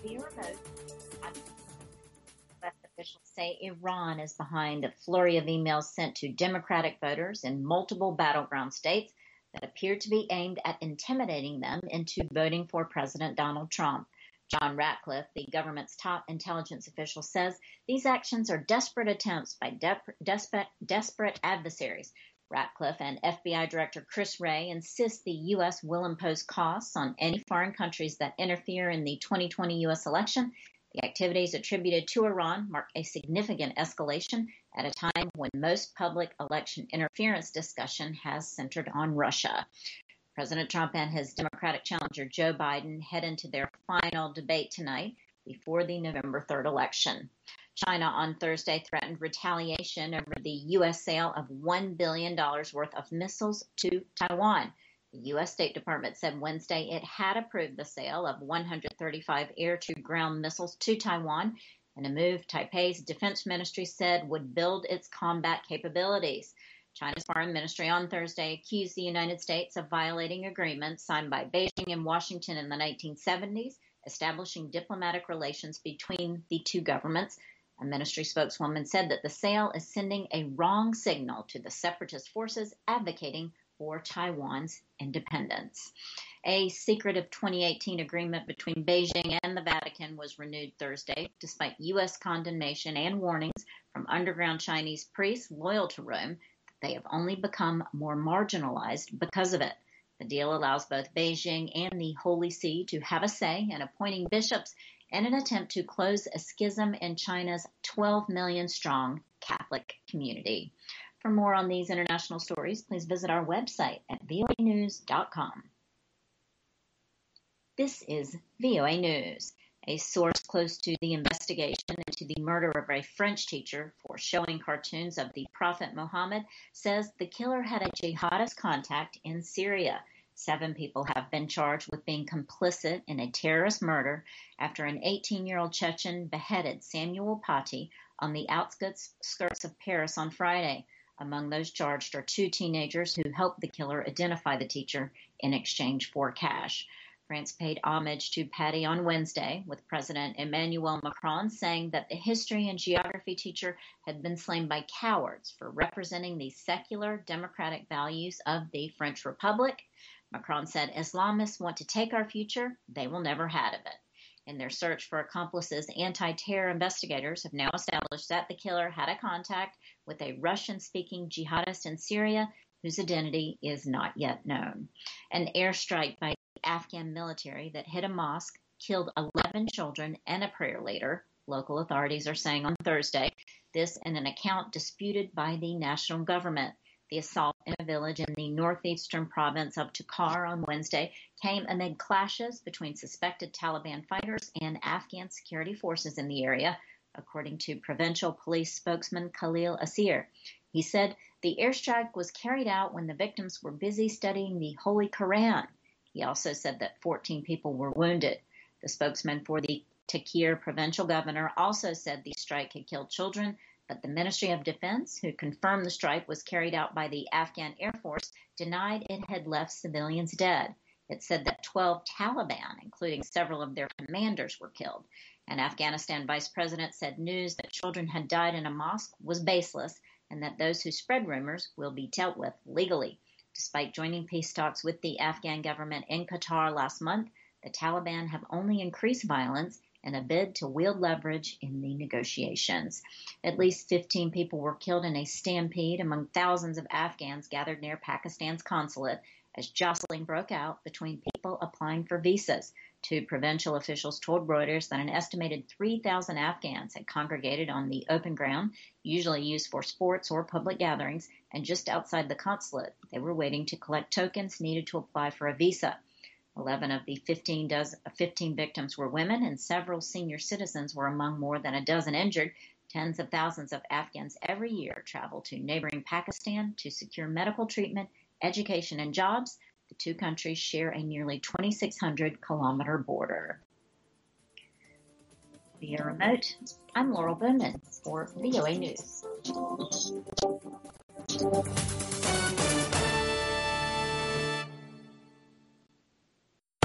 via remote. U.S. officials say Iran is behind a flurry of emails sent to Democratic voters in multiple battleground states that appear to be aimed at intimidating them into voting for President Donald Trump. John Ratcliffe, the government's top intelligence official, says these actions are desperate attempts by desperate adversaries. Ratcliffe and FBI Director Chris Wray insist the U.S. will impose costs on any foreign countries that interfere in the 2020 U.S. election. The activities attributed to Iran mark a significant escalation at a time when most public election interference discussion has centered on Russia. President Trump and his Democratic challenger Joe Biden head into their final debate tonight before the November 3rd election. China on Thursday threatened retaliation over the U.S. sale of $1 billion worth of missiles to Taiwan. The U.S. State Department said Wednesday it had approved the sale of 135 air-to-ground missiles to Taiwan, in a move Taipei's defense ministry said would build its combat capabilities. China's foreign ministry on Thursday accused the United States of violating agreements signed by Beijing and Washington in the 1970s, establishing diplomatic relations between the two governments. A ministry spokeswoman said that the sale is sending a wrong signal to the separatist forces advocating for Taiwan's independence. A secretive 2018 agreement between Beijing and the Vatican was renewed Thursday, despite U.S. condemnation and warnings from underground Chinese priests loyal to Rome. They have only become more marginalized because of it. The deal allows both Beijing and the Holy See to have a say in appointing bishops in an attempt to close a schism in China's 12 million strong Catholic community. For more on these international stories, please visit our website at voanews.com. This is VOA News. A source close to the investigation into the murder of a French teacher for showing cartoons of the Prophet Muhammad says the killer had a jihadist contact in Syria. 7 people have been charged with being complicit in a terrorist murder after an 18-year-old Chechen beheaded Samuel Paty on the outskirts of Paris on Friday. Among those charged are 2 teenagers who helped the killer identify the teacher in exchange for cash. France paid homage to Paty on Wednesday, with President Emmanuel Macron saying that the history and geography teacher had been slain by cowards for representing the secular democratic values of the French Republic. Macron said, Islamists want to take our future, they will never have it. In their search for accomplices, anti-terror investigators have now established that the killer had a contact with a Russian-speaking jihadist in Syria whose identity is not yet known. An airstrike by Afghan military that hit a mosque killed 11 children and a prayer leader, local authorities are saying on Thursday, this in an account disputed by the national government. The assault in a village in the northeastern province of Takhar on Wednesday came amid clashes between suspected Taliban fighters and Afghan security forces in the area, according to provincial police spokesman Khalil Asir. He said the airstrike was carried out when the victims were busy studying the Holy Quran. He also said that 14 people were wounded. The spokesman for the Takhar provincial governor also said the strike had killed children, but the Ministry of Defense, who confirmed the strike was carried out by the Afghan Air Force, denied it had left civilians dead. It said that 12 Taliban, including several of their commanders, were killed. An Afghanistan vice president said news that children had died in a mosque was baseless and that those who spread rumors will be dealt with legally. Despite joining peace talks with the Afghan government in Qatar last month, the Taliban have only increased violence in a bid to wield leverage in the negotiations. At least 15 people were killed in a stampede among thousands of Afghans gathered near Pakistan's consulate as jostling broke out between people applying for visas. 2 provincial officials told Reuters that an estimated 3,000 Afghans had congregated on the open ground, usually used for sports or public gatherings, and just outside the consulate, they were waiting to collect tokens needed to apply for a visa. 11 of the 15 victims were women, and several senior citizens were among more than a dozen injured. Tens of thousands of Afghans every year travel to neighboring Pakistan to secure medical treatment, education, and jobs. The 2 countries share a nearly 2,600-kilometer border. Via remote, I'm Laurel Bowman for VOA News.